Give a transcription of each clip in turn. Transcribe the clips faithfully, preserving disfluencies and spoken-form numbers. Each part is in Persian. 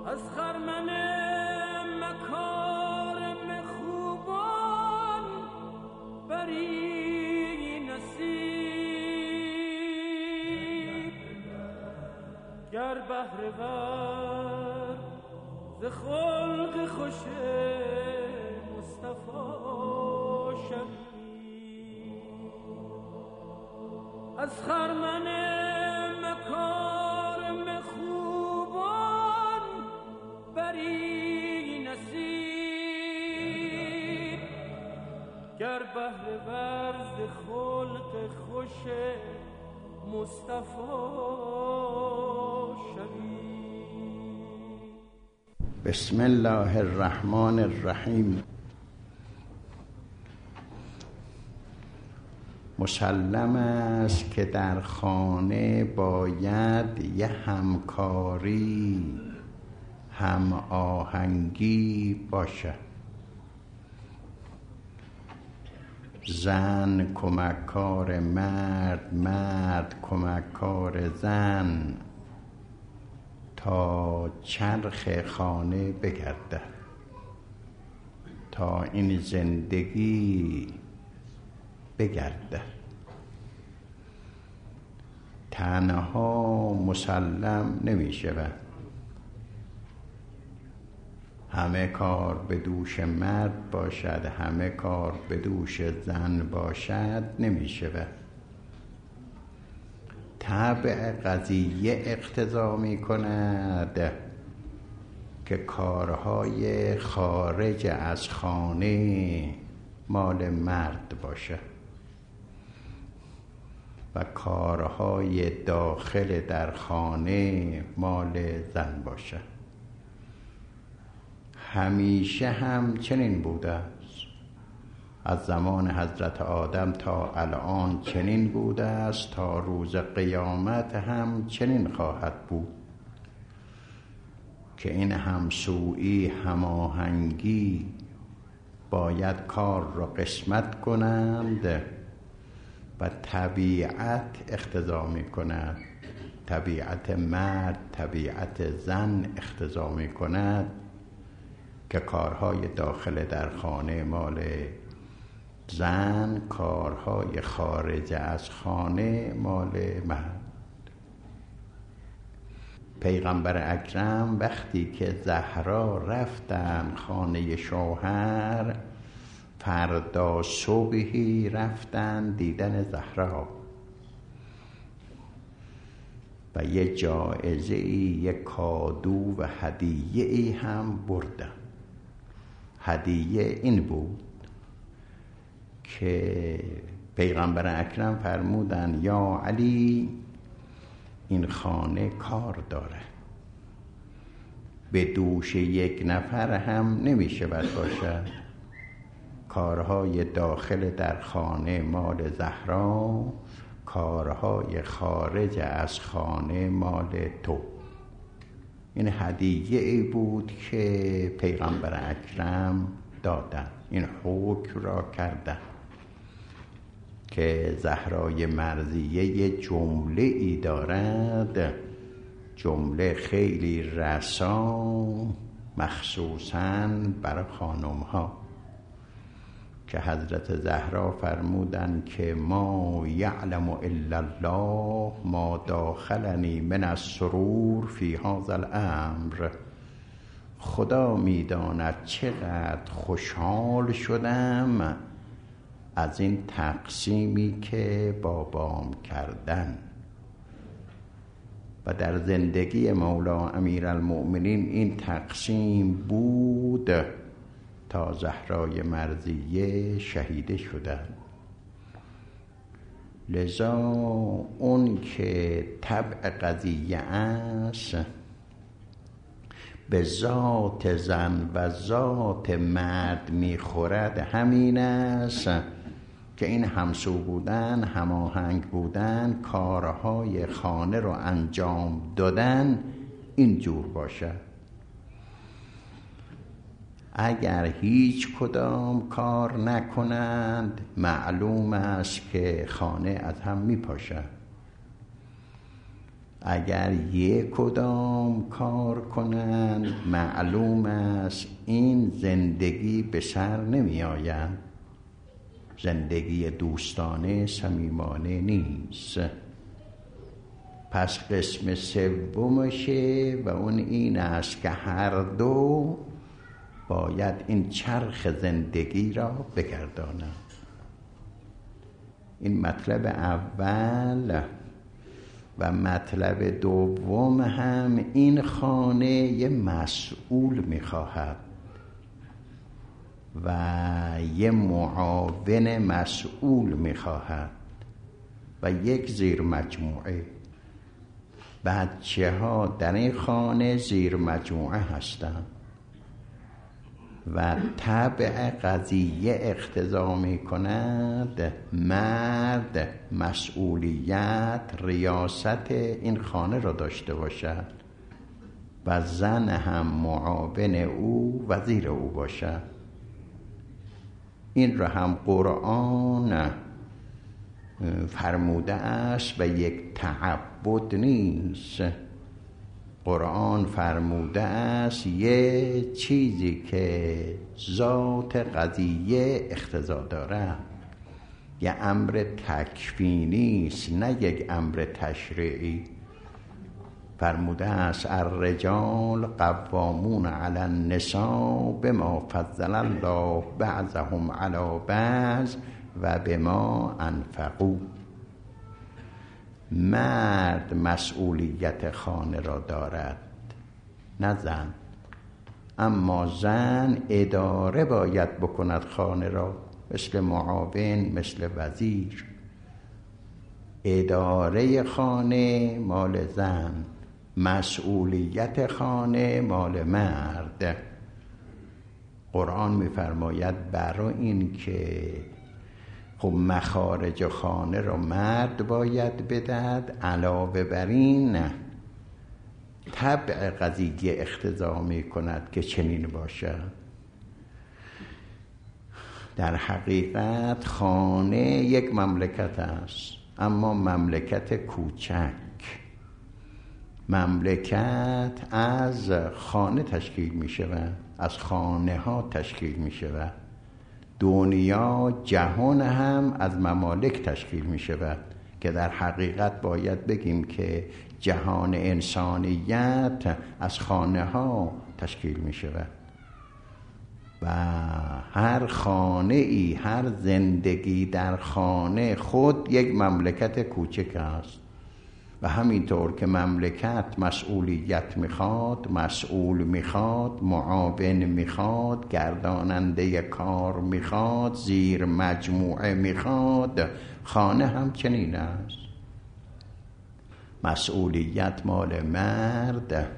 از خرمن مکارم خوبان بری نصیب، گر بهره ور ز خلق خوش مصطفی شوی. از خرمن مکارم خوبان بری نصیب، گر بهره ور ز خلق خوش مصطفی شوی. بسم الله الرحمن الرحیم. مسلم است که در خانه باید یه همکاری هم آهنگی باشه. زن کمککار مرد، مرد کمککار زن، تا چرخ خانه بگرده، تا این زندگی بگرده. تنها مسلم نمی شود، همه کار به دوش مرد باشد، همه کار به دوش زن باشد نمی شود. طبع قضیه اقتضا می کند که کارهای خارج از خانه مال مرد باشه و کارهای داخل در خانه مال زن باشه. همیشه هم چنین بوده است، از زمان حضرت آدم تا الان چنین بوده است، تا روز قیامت هم چنین خواهد بود که این همسویی، هماهنگی باید کار را قسمت کنند و طبیعت اقتضا می کند، طبیعت مرد، طبیعت زن اقتضا می کند که کارهای داخل در خانه مال زن، کارهای خارج از خانه مال مرد. پیغمبر اکرم وقتی که زهرا رفتن خانه شوهر، فردا صبحی رفتن دیدن زهرا و یه جایزه ای، یه کادو و هدیه ای هم بردن. هدیه این بود که پیغمبر اکرم فرمودن یا علی، این خانه کار داره، به دوش یک نفر هم نمی شود باشد. کارهای داخل در خانه مال زهرا، کارهای خارج از خانه مال تو. این هدیه ای بود که پیغمبر اکرم دادن، این حکم را کردن که زهرای مرضیه یه جمله ای دارد، جمله خیلی رسا مخصوصاً برای خانم ها، که حضرت زهرا فرمودن که ما یعلم الا الله ما داخلنی من السرور فی هذا الامر. خدا میداند چقدر خوشحال شدم از این تقسیمی که بابام کردن. و در زندگی مولا امیرالمؤمنین این تقسیم بود تا زهرای مرضیه شهیده شدن. لذا اون که طبع قضیه است به ذات زن و ذات مرد میخورد، همین است که این همسو بودن، هماهنگ بودن، کارهای خانه رو انجام دادن اینجور باشد. اگر هیچ کدام کار نکنند معلوم است که خانه از هم می پاشد. اگر یک کدام کار کنند معلوم است این زندگی به سر نمی آید. زندگی دوستانه صمیمانه نیست. پس قسم سومشه و اون این است که هر دو باید این چرخ زندگی را بگردانند. این مطلب اول. و مطلب دوم هم این خانه یه مسئول میخواهد و یه معاون مسئول میخواهد و یک زیر مجموعه. بچه ها در این خانه زیر مجموعه هستند و طبع قضیه اقتضا می کند مرد مسئولیت ریاست این خانه را داشته باشد و زن هم معاون او وزیر او باشد. این را هم قرآن فرموده است و یک تعبد نیست. قرآن فرموده است یه چیزی که ذات قضیه اقتضا دارد، یه امر تکوینی است نه یک امر تشریعی. فرموده است الرجال قوامون علی النساء بما فضل الله بعضهم علی بعض و بما انفقوا. مرد مسئولیت خانه را دارد نه زن، اما زن اداره باید بکند خانه را، مثل معاون، مثل وزیر. اداره خانه مال زن، مسئولیت خانه مال مرد. قرآن می‌فرماید برای این که خب مخارج خانه را مرد باید بدهد، علاوه بر این طبع قضیه اقتضا می کند که چنین باشد. در حقیقت خانه یک مملکت است، اما مملکت کوچک. مملکت از خانه تشکیل می شود، از خانه ها تشکیل می شود. دنیا، جهان هم از ممالک تشکیل می شود که در حقیقت باید بگیم که جهان انسانیت از خانه ها تشکیل می شود و هر خانه ای، هر زندگی در خانه خود یک مملکت کوچک است. و همینطور که مملکت مسئولیت میخواد، مسئول میخواد، معاون میخواد، گرداننده کار میخواد، زیر مجموعه میخواد، خانه هم چنین است. مسئولیت مال مرد،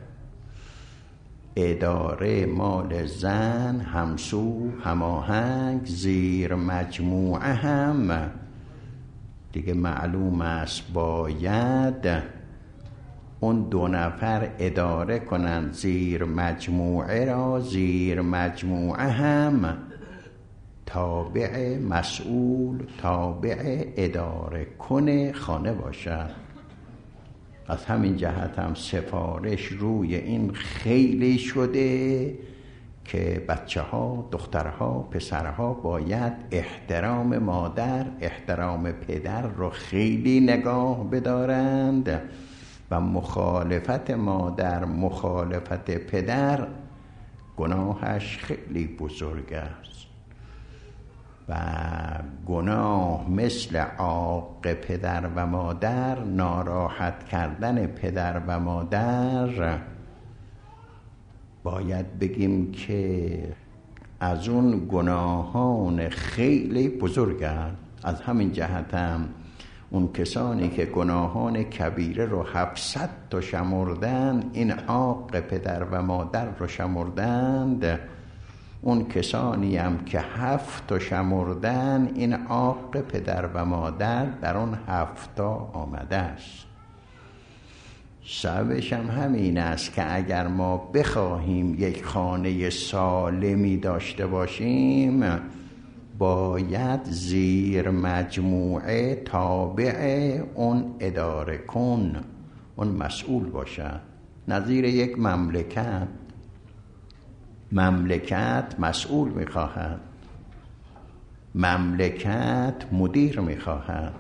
اداره مال زن، همسو، هماهنگ، زیر مجموعه هم دیگه معلوم است باید اون دو نفر اداره کنند زیر مجموعه را. زیر مجموعه هم تابع مسئول، تابع اداره کنه خانه باشد. از همین جهت هم سفارش روی این خیلی شده که بچه ها، دخترها، پسرها باید احترام مادر، احترام پدر رو خیلی نگاه بدارند و مخالفت مادر، مخالفت پدر گناهش خیلی بزرگ است و گناه مثل عاق پدر و مادر، ناراحت کردن پدر و مادر، باید بگیم که از اون گناهان خیلی بزرگ است. از همین جهت هم اون کسانی که گناهان کبیره رو هفتصد تا شمردن، این عاق پدر و مادر رو شمردند. اون کسانی هم که هفت تا شمردن، این عاق پدر و مادر در اون هفت تا آمده است. سببش هم همین است که اگر ما بخواهیم یک خانه سالمی داشته باشیم، باید زیر مجموعه تابع اون اداره کن، اون مسئول باشد. نظیر یک مملکت، مملکت مسئول میخواهد، مملکت مدیر میخواهد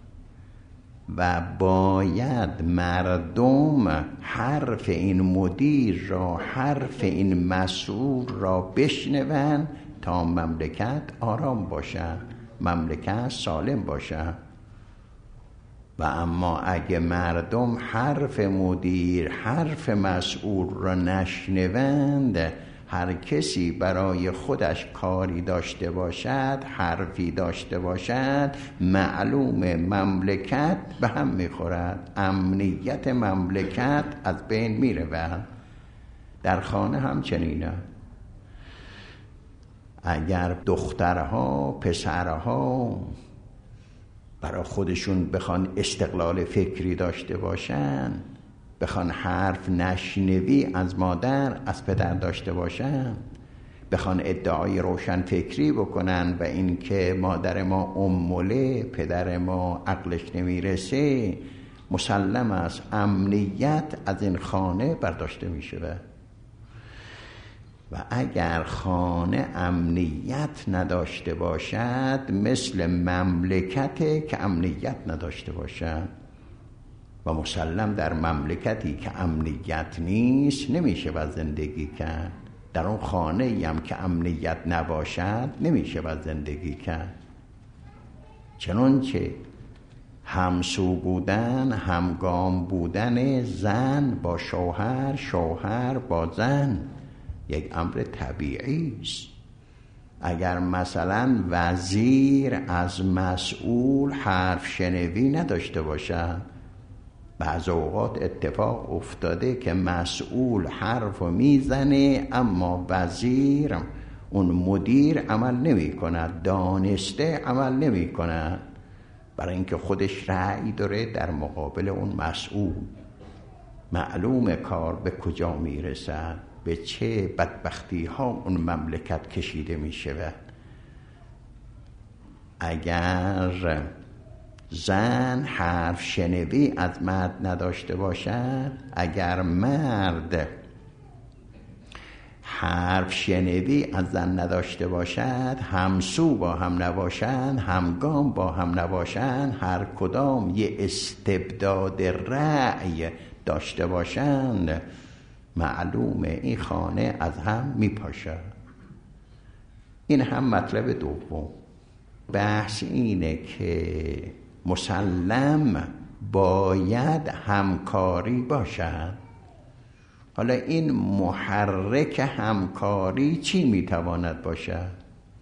و باید مردم حرف این مدیر را، حرف این مسئول را بشنوند تا مملکت آرام باشد، مملکت سالم باشد. و اما اگه مردم حرف مدیر، حرف مسئول را نشنوند، هر کسی برای خودش کاری داشته باشد، حرفی داشته باشد، معلوم مملکت به هم میخورد، امنیت مملکت از بین میرود. در خانه هم چنینه. اگر دخترها، پسرها برای خودشون بخوان استقلال فکری داشته باشن، بخوان حرف نشنوی از مادر، از پدر داشته باشن، بخوان ادعای روشن فکری بکنن و این که مادر ما اموله، پدر ما عقلش نمیرسه، مسلم است امنیت از این خانه برداشته میشه. و اگر خانه امنیت نداشته باشد، مثل مملکته که امنیت نداشته باشد. و مسلم در مملکتی که امنیت نیست نمیشه باید زندگی کرد. در اون خانه هم که امنیت نباشد نمیشه باید زندگی کرد. چنانچه همسو بودن، همگام بودن زن با شوهر، شوهر با زن یک امر طبیعی است. اگر مثلا وزیر از مسئول حرف شنوی نداشته باشد، بعض اوقات اتفاق افتاده که مسئول حرف میزنه اما وزیر، اون مدیر عمل نمی کند، دانسته عمل نمی کند، برای اینکه خودش رأی داره در مقابل اون مسئول. معلوم کار به کجا میرسد، به چه بدبختی ها اون مملکت کشیده می شود. اگر زن حرف شنوی از مرد نداشته باشد، اگر مرد حرف شنوی از زن نداشته باشد، همسو با هم نباشند، همگام با هم نباشند، هر کدام یه استبداد رأی داشته باشند، معلومه این خانه از هم میپاشد. این هم مطلب دوم. بحث اینه که مسلم باید همکاری باشد. حالا این محرک همکاری چی میتواند باشد؟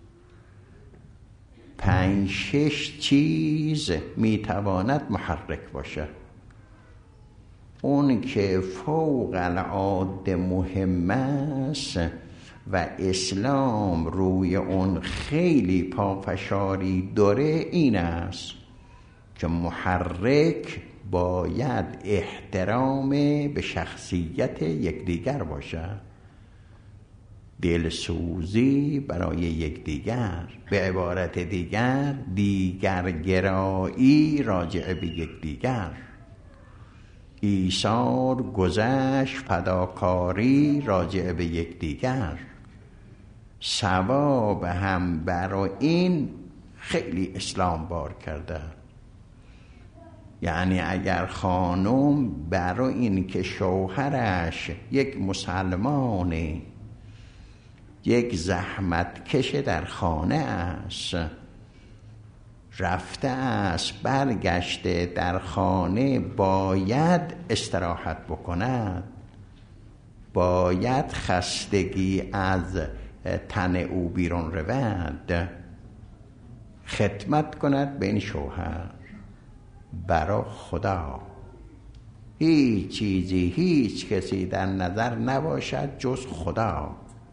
پنج شش چیز میتواند محرک باشد. اون که فوق العاده مهم است و اسلام روی اون خیلی پافشاری داره این است که محرک باید احترام به شخصیت یکدیگر باشد، دلسوزی برای یکدیگر، به عبارت دیگر دیگرگرایی راجع به یکدیگر، ایثار، گذشت، فداکاری راجع به یکدیگر، ثواب هم برای این خیلی اسلام بار کرده. یعنی اگر خانم برای این که شوهرش یک مسلمانه، یک زحمتکش در خانه است، رفته است برگشته در خانه، باید استراحت بکند، باید خستگی از تن او بیرون رود، خدمت کند به این شوهر برای خدا. هیچ چیزی، هیچ کسی در نظر نباشد جز خدا.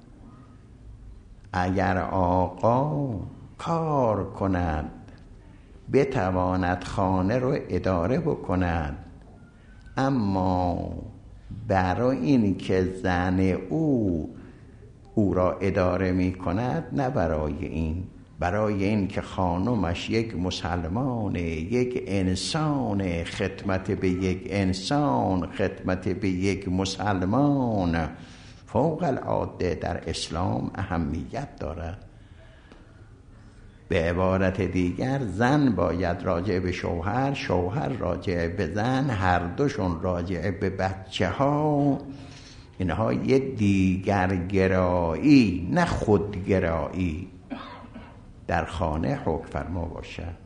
اگر آقا کار کند، بتواند خانه رو اداره بکند، اما برای این که زن او او را اداره می کند، نه برای این برای این که خانمش یک مسلمان، یک انسان، خدمت به یک انسان، خدمت به یک مسلمان فوق العاده در اسلام اهمیت دارد. به عبارت دیگر زن باید راجع به شوهر، شوهر راجع به زن، هر دوشون راجع به بچه ها، اینها یه دیگرگرایی نه خودگرایی در خانه حکم فرما باشد.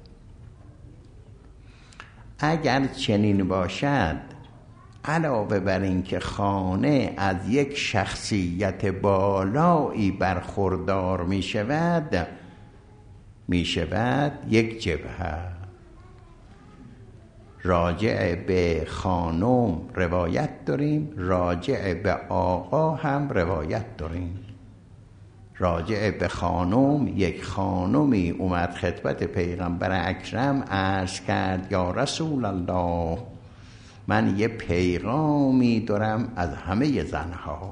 اگر چنین باشد، علاوه بر این که خانه از یک شخصیت بالایی برخوردار می شود، می شود یک جبهه. راجع به خانم روایت داریم، راجع به آقا هم روایت داریم. راجع به خانم، یک خانمی اومد خدمت پیغمبر اکرم عرض کرد یا رسول الله، من یه پیغامی دارم از همه زنها،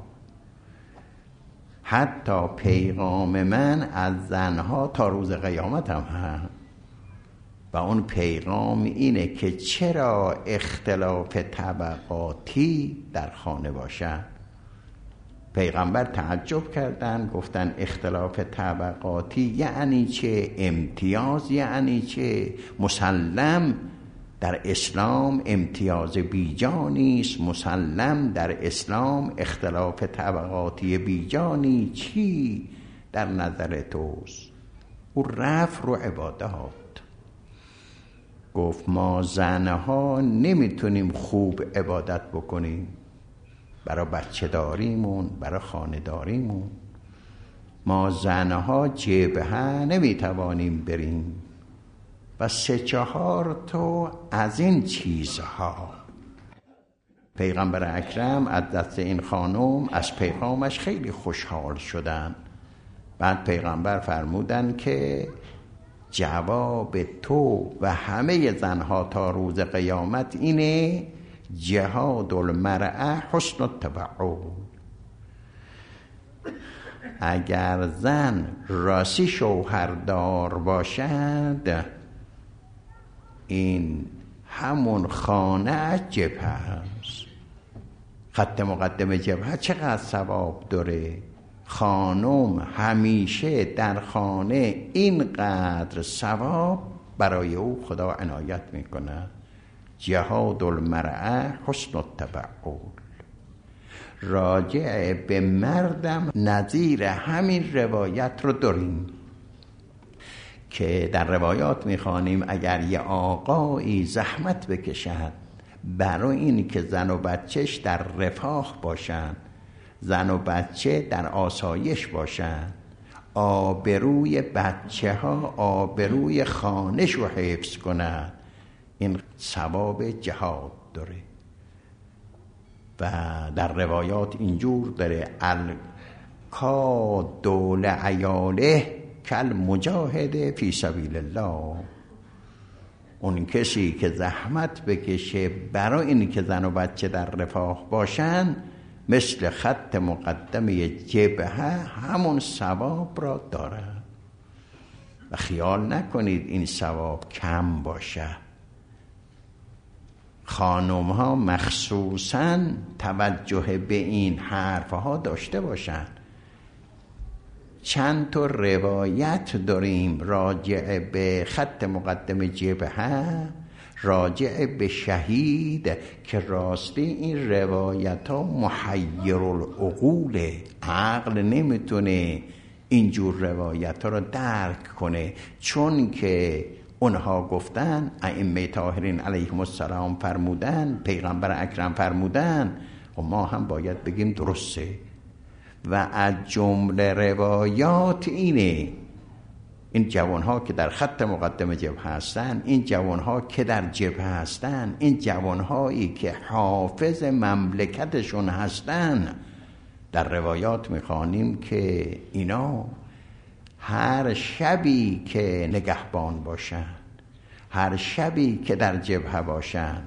حتی پیغام من از زنها تا روز قیامت هم هست، و اون پیغام اینه که چرا اختلاف طبقاتی در خانه باشد. پیغمبر تعجب کردن، گفتن اختلاف طبقاتی یعنی چه؟ امتیاز یعنی چه؟ مسلم در اسلام امتیاز بیجانی است، مسلم در اسلام اختلاف طبقاتی بیجانی چی در نظر توست؟ او رفت رو عبادات، گفت ما زنها نمیتونیم خوب عبادت بکنیم، برای بچه داریمون، برای خانه داریمون، ما زنها جبهه نمیتوانیم بریم و سه چهار تو از این چیزها. پیغمبر اکرم از دست این خانم، از پیغامش خیلی خوشحال شدن. بعد پیغمبر فرمودن که جواب تو و همه زنها تا روز قیامت اینه جهاد المرأة حسن التبعل. اگر زن راستی شوهردار باشد، این همون خانه جبهه است. خط مقدم جبهه چقدر ثواب داره. خانم همیشه در خانه اینقدر ثواب برای او خدا عنایت میکنه. جهاد المرأة حسن التبعل. راجع به مردم نظیر همین روایت رو داریم که در روایات میخوانیم اگر یه آقایی زحمت بکشد برای این که زن و بچهش در رفاه باشن، زن و بچه در آسایش باشن، آبروی بچه ها آبروی خانش رو حفظ کنن، این ثواب جهاد داره. و در روایات اینجور داره الکادول عیاله کل مجاهد فی سبیل الله. اون کسی که زحمت بکشه برای این که زن و بچه در رفاه باشن، مثل خط مقدمه جبهه همون ثواب را داره. و خیال نکنید این ثواب کم باشه. خانم ها مخصوصاً توجه به این حرف ها داشته باشن. چند تا روایت داریم راجع به خط مقدم جبهه، راجع به شهید، که راستی این روایت ها محیر العقوله. عقل نمیتونه اینجور روایت ها رو درک کنه، چون که اونها گفتن، ائمه طاهرین علیهم السلام فرمودن، پیغمبر اکرم فرمودن، و ما هم باید بگیم درسته. و از جمله روایات اینه، این جوانها که در خط مقدم جبهه هستن، این جوانها که در جبهه هستن، این جوانهایی که حافظ مملکتشون هستن، در روایات میخوانیم که اینا هر شبی که نگهبان باشن، هر شبی که در جبهه باشن،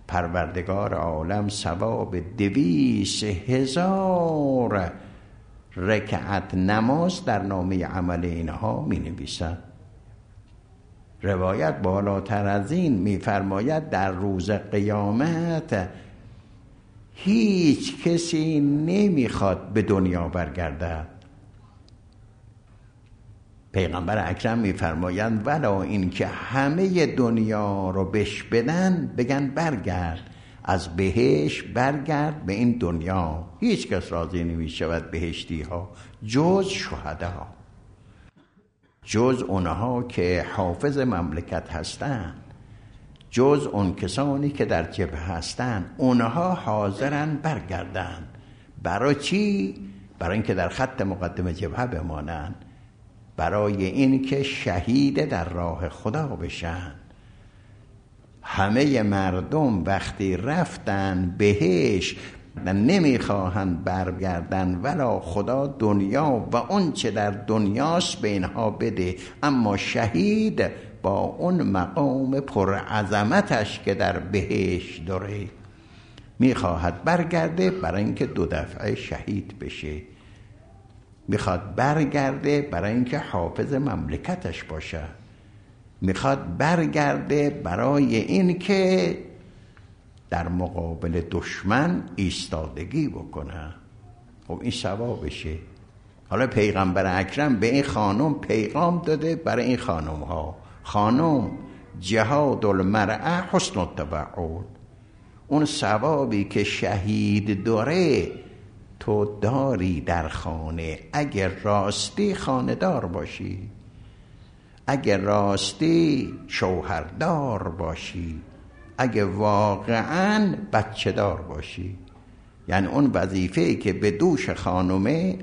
پروردگار عالم ثواب دویست هزار رکعت نماز در نامه عمل اینها می نویسد. روایت بالاتر از این می فرماید در روز قیامت هیچ کسی نمیخواد به دنیا برگردد. پیغمبر اکرم میفرمایند ولا این که همه دنیا رو بش بدن بگن برگرد، از بهشت برگرد به این دنیا. هیچ کس راضی نمیشود بهشتی ها جز شهدا، جز اونها که حافظ مملکت هستند، جز اون کسانی که در جبهه هستند، اونها حاضرن برگردن. برای چی؟ برای اینکه در خط مقدم جبهه بمانند، برای اینکه شهید در راه خدا بشن. همه مردم وقتی رفتن بهش نمیخواهند برگردن، ولا خدا دنیا و اون چه در دنیاست به اینها بده. اما شهید با اون مقام پرعظمتش که در بهش داره میخواهد برگرده برای اینکه دو دفعه شهید بشه. میخواد برگرده برای اینکه حافظ مملکتش باشه. میخواد برگرده برای اینکه در مقابل دشمن ایستادگی بکنه. خب این ثوابشه. حالا پیغمبر اکرم به این خانم پیغام داده برای این خانم ها: خانم، جهاد المرأة حسن التبعل. اون ثوابی که شهید داره تو داری در خانه، اگر راستی خانه‌دار باشی، اگر راستی شوهردار باشی، اگر واقعاً بچه دار باشی. یعنی اون وظیفه‌ای که به دوش خانومه،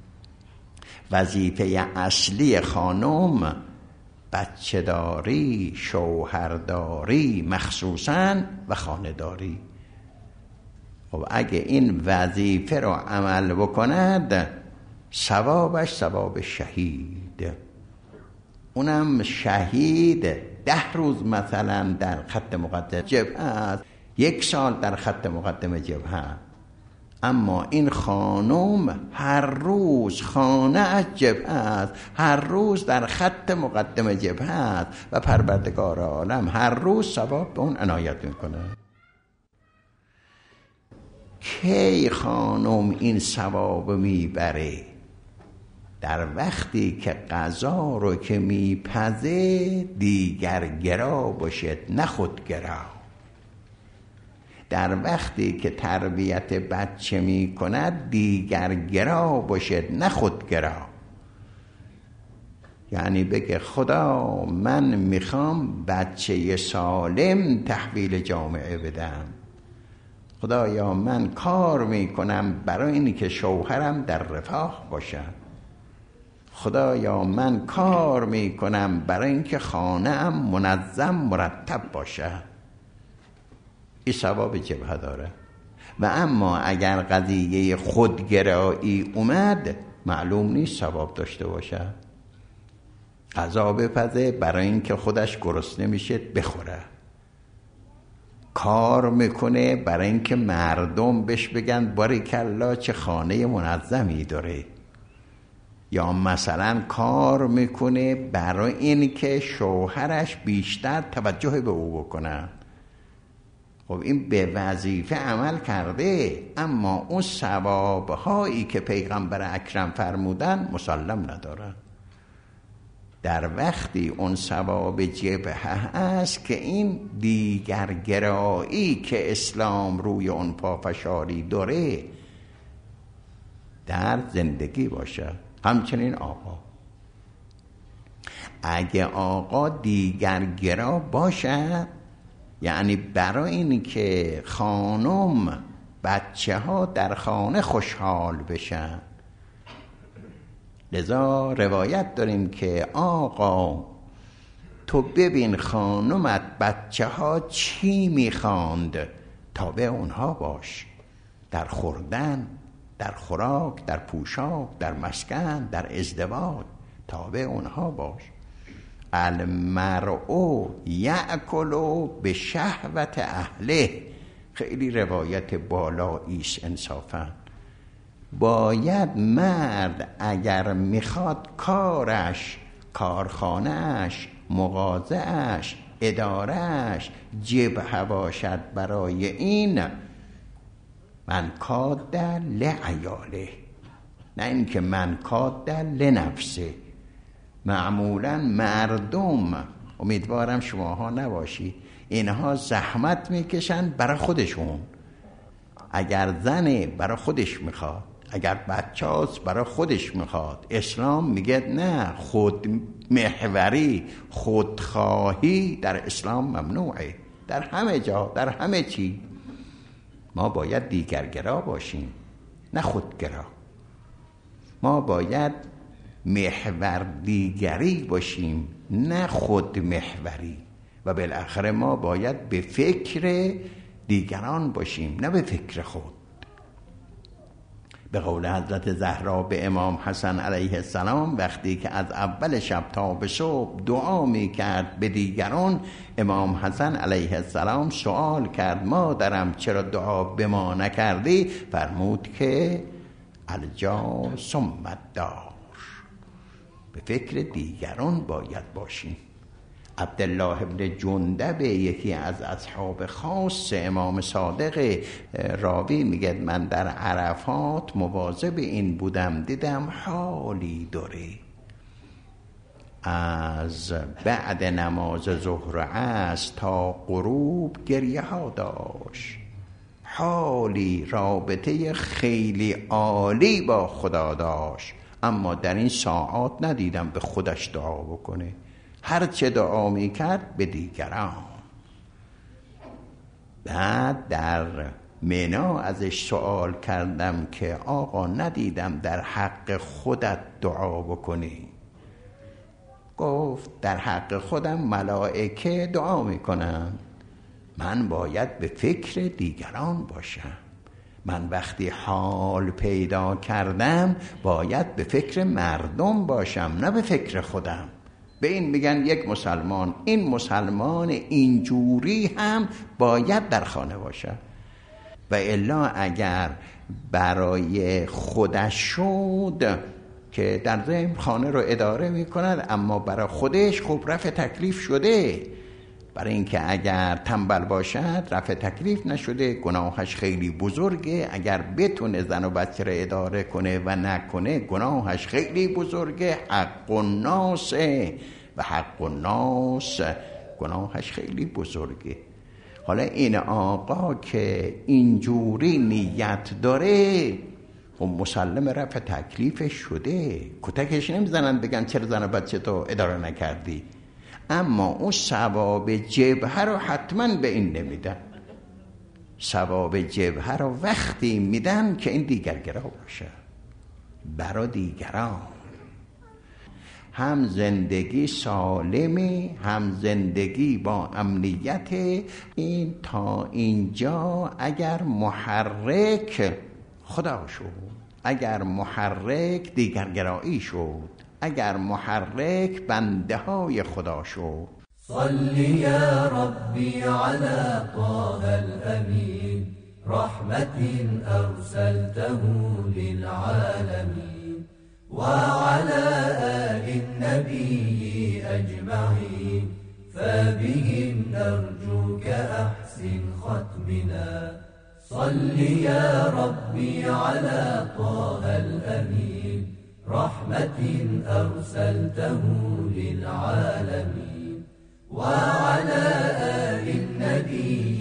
وظیفه اصلی خانم بچه داری، شوهرداری مخصوصاً و خانه‌داری. خب اگه این وظیفه رو عمل بکند ثوابش ثواب شهید. اونم شهید ده روز مثلا در خط مقدم جبهه است، یک سال در خط مقدم جبهه. اما این خانم هر روز خانه از جبهه است، هر روز در خط مقدم جبهه است و پروردگار عالم هر روز ثواب به اون عنایت میکنه. کی خانم این ثواب میبره؟ در وقتی که غذا رو که میپزه دیگر گرا باشد نه خودگرا. در وقتی که تربیت بچه میکند دیگر گرا باشد نه خودگرا. یعنی بگه خدا من میخوام بچه سالم تحویل جامعه بدم. خدایا من کار میکنم برای اینی که شوهرم در رفاه باشه. خدایا من کار میکنم برای اینکه خانه‌ام منظم مرتب باشه. این ثواب جبهه داره. و اما اگر قضیه خودگرایی اومد معلوم نیست ثواب داشته باشه. غذا بپزه برای اینکه خودش گرسنه میشه بخوره، کار میکنه برای اینکه مردم بهش بگن باریکلا چه خانه منظمی داره، یا مثلا کار میکنه برای اینکه شوهرش بیشتر توجه به او بکنه. خب این به وظیفه عمل کرده، اما اون ثوابهایی که پیغمبر اکرم فرمودن مسلم نداره. در وقتی اون ثواب جبهه است که این دیگر گرایی که اسلام روی اون پافشاری داره در زندگی باشه. همچنین آقا، اگه آقا دیگر گرا باشه، یعنی برای این که خانم بچه ها در خانه خوشحال بشن، لذا روایت داریم که آقا تو ببین خانمت بچه ها چی میخواند، تابع اونها باش، در خوردن، در خوراک، در پوشاک، در مسکن، در ازدواج تابع اونها باش. المرء یأکل به شهوت اهله، خیلی روایت بالایی است انصافا. باید مرد اگر میخواد کارش، کارخانهش، مغازهش، ادارهش جبهه باشد برای این، من کاد لعیاله، نه اینکه من کاد لنفسه. معمولا مردم، امیدوارم شماها نباشی، اینها زحمت میکشن برای خودشون. اگر زنه برای خودش میخواد، اگر بچه هاست برای خودش میخواد. اسلام میگه نه، خود محوری، خودخواهی در اسلام ممنوعه، در همه جا، در همه چی. ما باید دیگرگرا باشیم، نه خودگرا. ما باید محور دیگری باشیم، نه خود محوری. و بالاخره ما باید به فکر دیگران باشیم، نه به فکر خود. به قول حضرت زهرا به امام حسن علیه السلام، وقتی که از اول شب تا به صبح دعا می کرد به دیگران، امام حسن علیه السلام سوال کرد مادرم چرا دعا به ما نکردی؟ فرمود که الجا ثم الدار، به فکر دیگران باید باشیم. عبدالله ابن جندب، یکی از اصحاب خاص امام صادق، راوی میگه من در عرفات مواظب این بودم، دیدم حالی داره از بعد نماز ظهر و عصر تا غروب گریه ها داشت، حالی رابطه خیلی عالی با خدا داشت، اما در این ساعات ندیدم به خودش دعا بکنه. هر چه دعا می کرد به دیگران. بعد در مینا ازش سوال کردم که آقا ندیدم در حق خودت دعا بکنی. گفت در حق خودم ملائکه دعا میکنن، من باید به فکر دیگران باشم. من وقتی حال پیدا کردم باید به فکر مردم باشم، نه به فکر خودم. به این میگن یک مسلمان. این مسلمان اینجوری هم باید در خانه باشه، و الا اگر برای خودش شد که در ضمن خانه رو اداره میکند، اما برای خودش خب رفع تکلیف شده. برای اینکه اگر تنبل باشد رفع تکلیف نشده، گناهش خیلی بزرگه. اگر بتونه زن و بچه رو اداره کنه و نکنه، گناهش خیلی بزرگه. حق الناس و حق الناس، گناهش خیلی بزرگه. حالا این آقا که اینجوری نیت داره، خب مسلم رفع تکلیفش شده. کتکش نمیزنن بگن چرا زن و بچه تو اداره نکردی، اما اون ثواب جبهه رو حتما به این نمیدن. ثواب جبهه رو وقتی میدن که این دیگرگرا باشه، برای دیگران. هم زندگی سالمی، هم زندگی با امنیت. این تا اینجا اگر محرک خدا شد، اگر محرک دیگرگرایی شد، اگر محرک بنده های خدا شد. صلی یا ربی علی طه الامین، رحمت ارسلته للعالمین، و علی آل النبی اجمعین، فبهم نرجوك احسن ختمنا. صلی یا ربی علی طه الامین، رحمت ارسلته للعالمین، و علی آل النبی